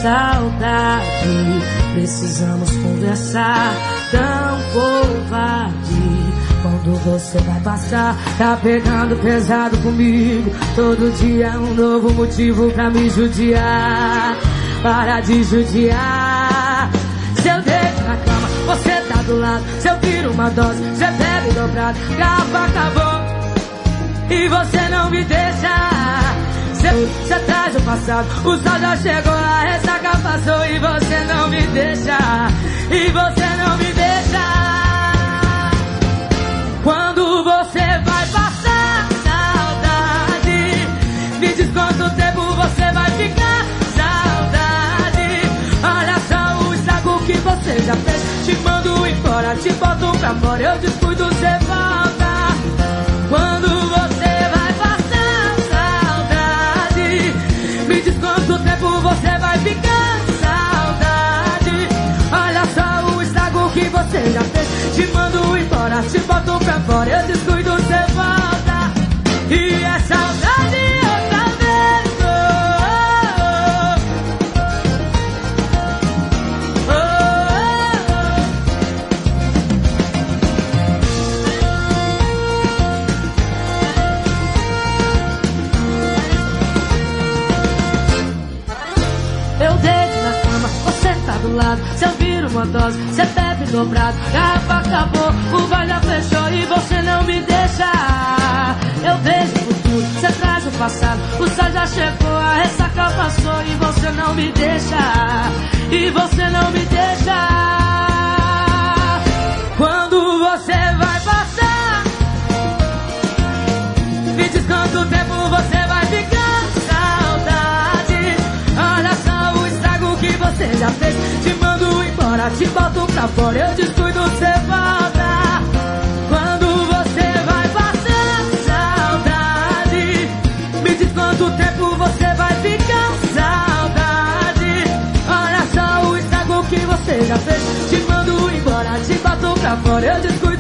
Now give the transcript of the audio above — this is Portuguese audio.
saudade. Precisamos conversar, tão covarde. Quando você vai passar, tá pegando pesado comigo. Todo dia é um novo motivo pra me judiar. Para de judiar. Se eu deito na cama, você tá do lado. Se eu tiro uma dose, você bebe dobrado. Garrafa acabou e você não me deixa. Você traz o passado, o sol já chegou, a ressaca passou e você não me deixa. E você não me deixa. Quando você vai passar saudade, me diz quanto tempo você vai ficar. Saudade, olha só o estrago que você já fez. Te mando embora, te boto pra fora, eu descuido, você volta. Quando você vai passar saudade, me diz quanto tempo você vai ficar. Saudade, olha só o estrago que você já fez. Te mando embora, te boto pra fora, eu descuido, você volta. E é saudade outra vez. Eu deito na cama, você tá do lado. Se eu viro uma dose, você bebe dobrado. Garrafa acabou, o bar já fechou e você não me deixa. Eu vejo o futuro, você traz o passado. O sol já chegou, a ressaca passou e você não me deixa. E você não me deixa. Quando você vai passar, me diz quanto tempo você vai ficar. Saudade, olha só o estrago que você já fez. Te mando embora, te boto pra fora, eu descuido, você volta. Quando você vai passar saudade, me diz quanto tempo você vai ficar. Saudade, olha só o estrago que você já fez. Te mando embora, te boto pra fora, eu descuido.